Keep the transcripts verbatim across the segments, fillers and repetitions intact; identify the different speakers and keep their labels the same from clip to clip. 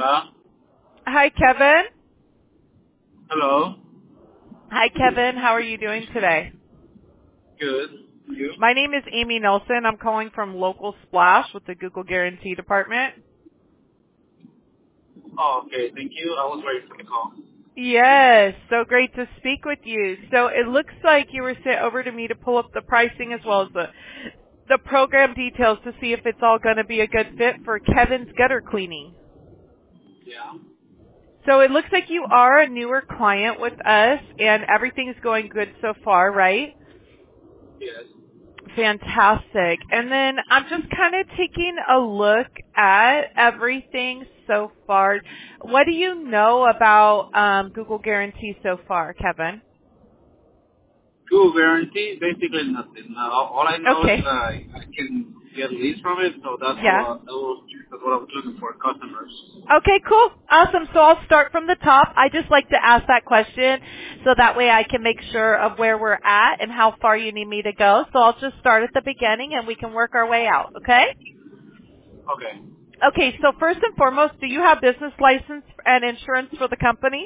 Speaker 1: Hola.
Speaker 2: Hi, Kevin.
Speaker 1: Hello.
Speaker 2: Hi, Kevin. How are you doing today?
Speaker 1: Good. You?
Speaker 2: My name is Amy Nelson. I'm calling from Local Splash with the Google Guarantee Department.
Speaker 1: Oh, okay. Thank you. I was waiting for the call.
Speaker 2: Yes, so great to speak with you. So it looks like you were sent over to me to pull up the pricing as well as the the program details to see if it's all going to be a good fit for Kevin's gutter cleaning.
Speaker 1: Yeah.
Speaker 2: So it looks like you are a newer client with us and everything's going good so far, right?
Speaker 1: Yes.
Speaker 2: Fantastic. And then I'm just kind of taking a look at everything so far. What do you know about um, Google Guarantee so far, Kevin?
Speaker 1: Google guarantee, basically nothing. Uh, all I know is
Speaker 2: Okay.
Speaker 1: uh, I can get leads from it, so that's
Speaker 2: Yeah.
Speaker 1: what, that was, that's what I was looking for, customers.
Speaker 2: Okay, cool. Awesome. So I'll start from the top. I just like to ask that question so that way I can make sure of where we're at and how far you need me to go. So I'll just start at the beginning and we can work our way out, okay?
Speaker 1: Okay.
Speaker 2: Okay, so first and foremost, do you have business license and insurance for the company?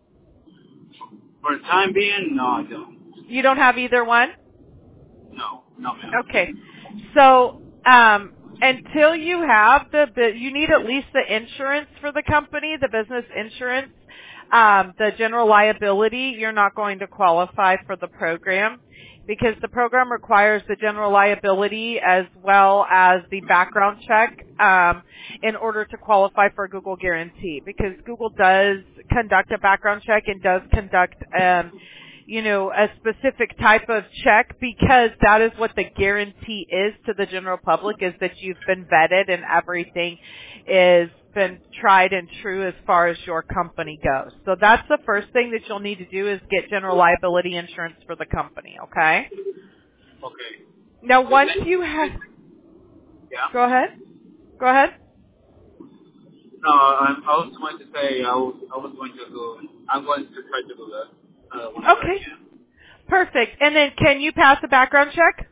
Speaker 1: For the time being, no, I don't.
Speaker 2: You don't have either one?
Speaker 1: No. No, ma'am.
Speaker 2: Okay. So, um, until you have the, bu- you need at least the insurance for the company, the business insurance, um, the general liability. You're not going to qualify for the program because the program requires the general liability as well as the background check um, in order to qualify for Google Guarantee. Because Google does conduct a background check and does conduct um, you know, a specific type of check because that is what the guarantee is to the general public is that you've been vetted and everything is been tried and true as far as your company goes. So that's the first thing that you'll need to do is get general liability insurance for the company, okay?
Speaker 1: Okay.
Speaker 2: Now
Speaker 1: Is
Speaker 2: once
Speaker 1: it,
Speaker 2: you
Speaker 1: is
Speaker 2: have,
Speaker 1: it, yeah?
Speaker 2: go ahead, go ahead.
Speaker 1: No, I, I was going to say I was, I was going to do, I'm going to try to do that uh, whenever I
Speaker 2: Okay,
Speaker 1: can.
Speaker 2: perfect. And then can you pass a background check?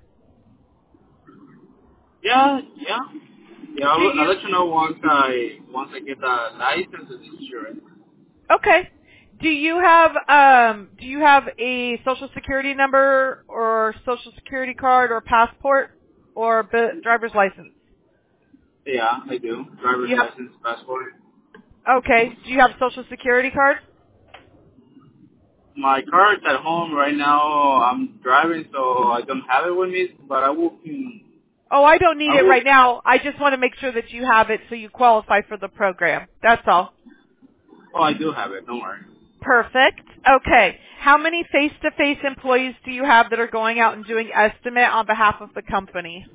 Speaker 1: Yeah, yeah. Yeah,
Speaker 2: Do
Speaker 1: I'll, I'll
Speaker 2: you?
Speaker 1: let you know once I once I get the license and insurance.
Speaker 2: Okay. Do you have um do you have a social security number or social security card or passport or b- driver's license?
Speaker 1: Yeah, I do. Driver's
Speaker 2: You have
Speaker 1: license, passport.
Speaker 2: okay. Do you have social security card?
Speaker 1: My car is at home right now. I'm driving, so I don't have it with me. But I will. hmm,
Speaker 2: Oh, I don't need
Speaker 1: I
Speaker 2: it
Speaker 1: will.
Speaker 2: right now. I just want to make sure that you have it so you qualify for the program. That's all.
Speaker 1: Oh, I do have it. Don't worry.
Speaker 2: Perfect. Okay. How many face-to-face employees do you have that are going out and doing estimate on behalf of the company?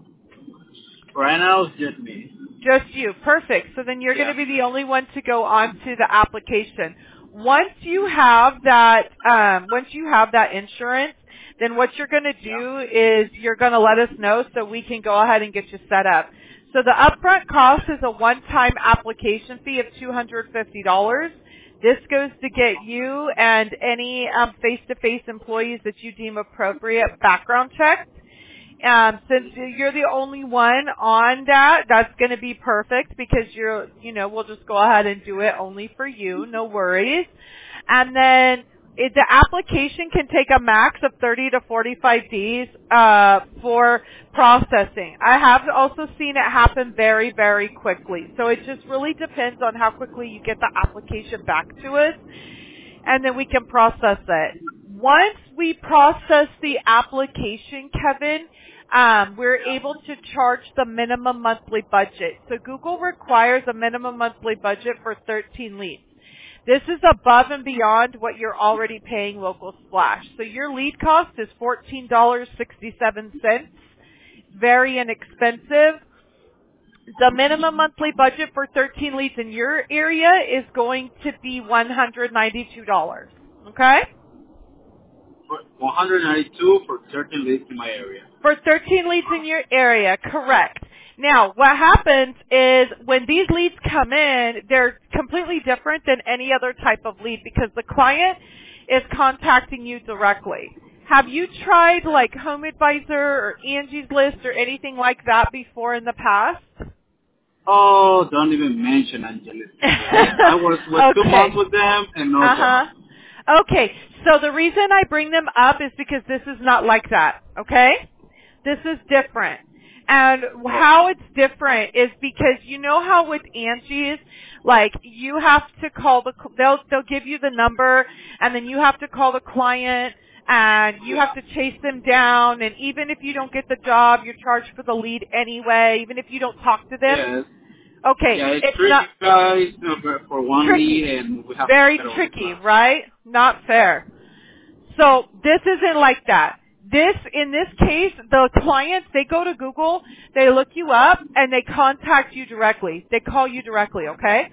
Speaker 1: Right now it's just me.
Speaker 2: Just you. Perfect. So then you're going
Speaker 1: Yeah.
Speaker 2: to be the only one to go on to the application. Once you have that, um, once you have that insurance, then what you're going to
Speaker 1: Yeah.
Speaker 2: do is you're going to let us know so we can go ahead and get you set up. So the upfront cost is a one-time application fee of two hundred fifty dollars. This goes to get you and any um, face-to-face employees that you deem appropriate background checked. Um, since you're the only one on that, that's going to be perfect because you're, you know, we'll just go ahead and do it only for you, no worries. And then it, the application can take a max of thirty to forty-five days uh, for processing. I have also seen it happen very, very quickly. So it just really depends on how quickly you get the application back to us, and then we can process it. Once we process the application, Kevin, um, we're able to charge the minimum monthly budget. So Google requires a minimum monthly budget for thirteen leads. This is above and beyond what you're already paying Local Splash. So your lead cost is fourteen dollars and sixty-seven cents. Very inexpensive. The minimum monthly budget for thirteen leads in your area is going to be one hundred ninety-two dollars. Okay?
Speaker 1: For one hundred ninety-two for certain leads in my area.
Speaker 2: For thirteen leads in your area, correct. Now, what happens is when these leads come in, they're completely different than any other type of lead because the client is contacting you directly. Have you tried like Home Advisor or Angie's List or anything like that before in the past?
Speaker 1: Oh, don't even mention Angeles. I was with two
Speaker 2: Okay.
Speaker 1: months with them and no
Speaker 2: Uh-huh.
Speaker 1: job.
Speaker 2: Okay, so the reason I bring them up is because this is not like that, okay? This is different. And how it's different is because you know how with Angie's, like you have to call the, they'll, they'll give you the number and then you have to call the client and you
Speaker 1: Yeah.
Speaker 2: have to chase them down, and even if you don't get the job, you're charged for the lead anyway, even if you don't talk to them.
Speaker 1: Yes.
Speaker 2: Okay,
Speaker 1: Yeah, it's
Speaker 2: it's
Speaker 1: tricky,
Speaker 2: not
Speaker 1: guys, uh, for for one lead,
Speaker 2: tricky.
Speaker 1: and we have to
Speaker 2: Very
Speaker 1: get all the
Speaker 2: tricky,
Speaker 1: class.
Speaker 2: right? Not fair. So this isn't like that. This, in this case, the clients, they go to Google, they look you up, and they contact you directly. They call you directly, okay?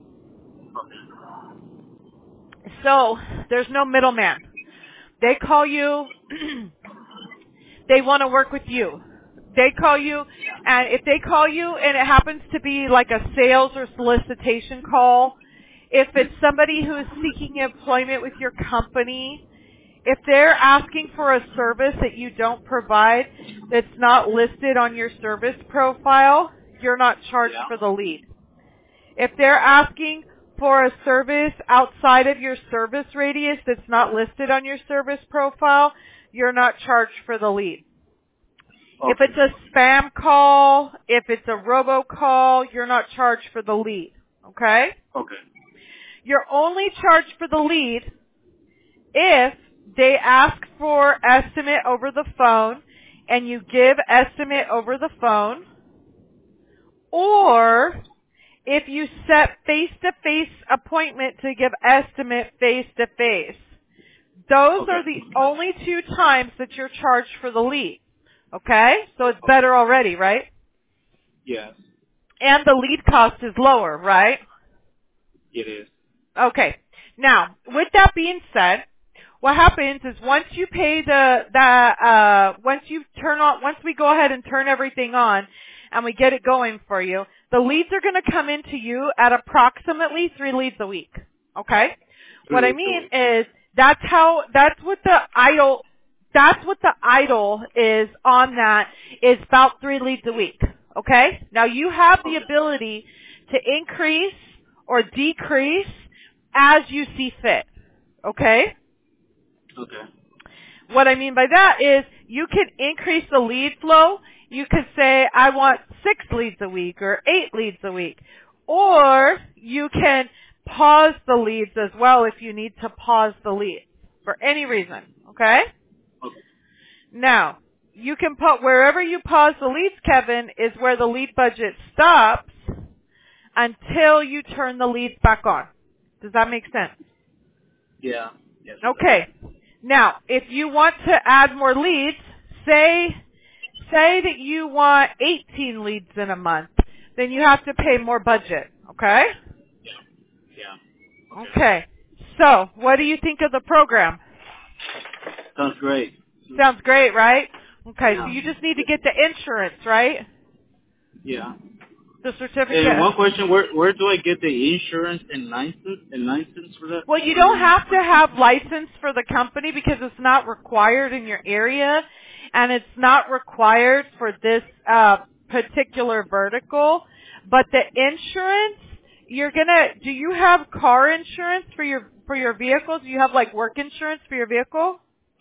Speaker 2: So, there's no middleman. They call you, they want to work with you. They call you, and if they call you and it happens to be like a sales or solicitation call, if it's somebody who is seeking employment with your company, if they're asking for a service that you don't provide that's not listed on your service profile, you're not charged
Speaker 1: Yeah.
Speaker 2: for the lead. If they're asking for a service outside of your service radius that's not listed on your service profile, you're not charged for the lead. If
Speaker 1: Okay.
Speaker 2: it's a spam call, if it's a robocall, you're not charged for the lead. Okay?
Speaker 1: Okay.
Speaker 2: You're only charged for the lead if they ask for estimate over the phone and you give estimate over the phone, or if you set face-to-face appointment to give estimate face-to-face. Those
Speaker 1: Okay.
Speaker 2: are the only two times that you're charged for the lead. Okay? So it's better already, right?
Speaker 1: Yes,
Speaker 2: And the lead cost is lower, right?
Speaker 1: it is.
Speaker 2: Okay. Now, with that being said, what happens is once you pay the, the, uh, once you turn on, once we go ahead and turn everything on and we get it going for you, the leads are going to come into you at approximately three leads a week. Okay? What I
Speaker 1: Three
Speaker 2: mean
Speaker 1: weeks.
Speaker 2: is that's how, that's what the idle, that's what the idle is on that is about three leads a week. Okay? Now you have the
Speaker 1: Okay.
Speaker 2: ability to increase or decrease as you see fit. Okay?
Speaker 1: Okay.
Speaker 2: What I mean by that is you can increase the lead flow. You could say, I want six leads a week or eight leads a week. Or you can pause the leads as well if you need to pause the leads for any reason. Okay?
Speaker 1: Okay.
Speaker 2: Now, you can put wherever you pause the leads, Kevin, is where the lead budget stops until you turn the leads back on. Does that make sense?
Speaker 1: Yeah. Yes. it does.
Speaker 2: Okay. Now, if you want to add more leads, say, say that you want eighteen leads in a month, then you have to pay more budget. Okay?
Speaker 1: Yeah. Okay.
Speaker 2: Okay. So, what do you think of the program?
Speaker 1: Sounds great.
Speaker 2: Sounds great, right? Okay, so
Speaker 1: Yeah.
Speaker 2: you just need to get the insurance, right?
Speaker 1: Yeah.
Speaker 2: The certificate.
Speaker 1: And one question: Where where do I get the insurance and license and license for that?
Speaker 2: Well, you
Speaker 1: For
Speaker 2: don't
Speaker 1: your-
Speaker 2: have to have license for the company because it's not required in your area, and it's not required for this uh, particular vertical. But the insurance, you're gonna. Do you have car insurance for your for your vehicle? Do you have like work insurance for your vehicle?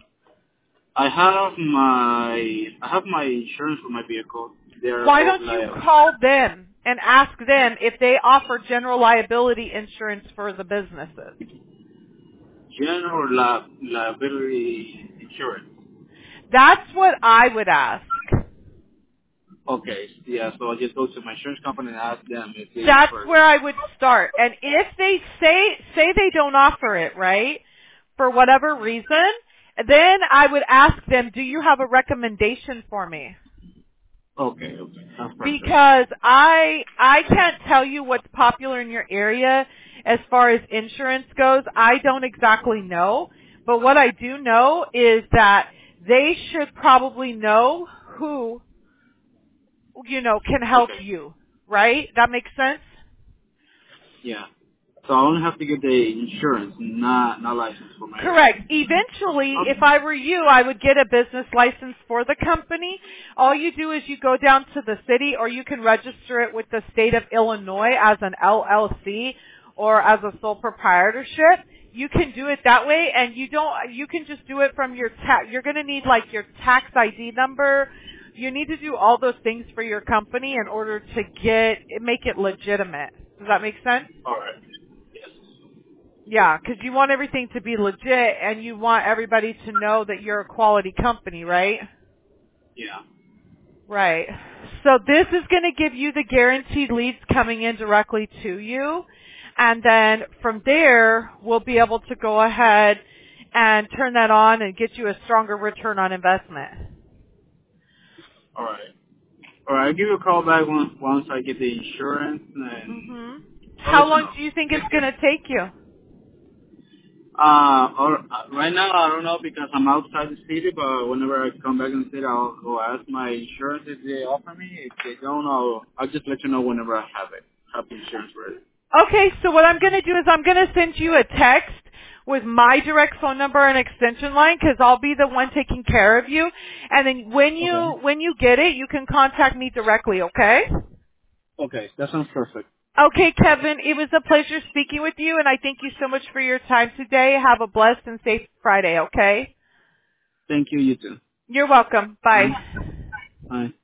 Speaker 1: I have my I have my insurance for my vehicle. They're
Speaker 2: Why
Speaker 1: both
Speaker 2: don't you
Speaker 1: liable.
Speaker 2: call them and ask them if they offer general liability insurance for the businesses?
Speaker 1: General li- liability insurance.
Speaker 2: That's what I would ask.
Speaker 1: Okay, yeah, so I just go to my insurance company and ask them if they
Speaker 2: That's
Speaker 1: offer.
Speaker 2: where I would start. And if they say, say they don't offer it, right, for whatever reason, then I would ask them, do you have a recommendation for me?
Speaker 1: Okay, okay, that's perfect.
Speaker 2: Because I, I can't tell you what's popular in your area as far as insurance goes. I don't exactly know. But what I do know is that they should probably know who, you know, can help
Speaker 1: Okay,
Speaker 2: you. Right? That makes sense?
Speaker 1: yeah. So I only have to get the insurance, not not license for my area.
Speaker 2: Correct. Eventually, if I were you, I would get a business license for the company. All you do is you go down to the city, or you can register it with the state of Illinois as an L L C or as a sole proprietorship. You can do it that way, and you don't. You can just do it from your tax. You're going to need like your tax I D number. You need to do all those things for your company in order to get make it legitimate. Does that make sense?
Speaker 1: All right. Yes.
Speaker 2: Yeah, because you want everything to be legit, and you want everybody to know that you're a quality company, right?
Speaker 1: Yeah.
Speaker 2: Right. So this is going to give you the guaranteed leads coming in directly to you, and then from there, we'll be able to go ahead and turn that on and get you a stronger return on investment.
Speaker 1: All right. All right. I'll give you a call back once once I get the insurance, and
Speaker 2: hmm
Speaker 1: I'll
Speaker 2: How
Speaker 1: let you
Speaker 2: long
Speaker 1: know.
Speaker 2: do you think it's going to take you?
Speaker 1: Uh, or, uh, right now I don't know because I'm outside the city, but whenever I come back in the city, I'll go ask my insurance if they offer me. If they don't, I'll I'll just let you know whenever I have it. Have the insurance ready.
Speaker 2: Okay, so what I'm going to do is I'm going to send you a text with my direct phone number and extension line, because I'll be the one taking care of you. And then when
Speaker 1: Okay.
Speaker 2: you when you get it, you can contact me directly, okay?
Speaker 1: Okay, that sounds perfect.
Speaker 2: Okay, Kevin, it was a pleasure speaking with you, and I thank you so much for your time today. Have a blessed and safe Friday, okay?
Speaker 1: Thank you. You too.
Speaker 2: You're welcome.
Speaker 1: Bye.
Speaker 2: Bye.
Speaker 1: Bye.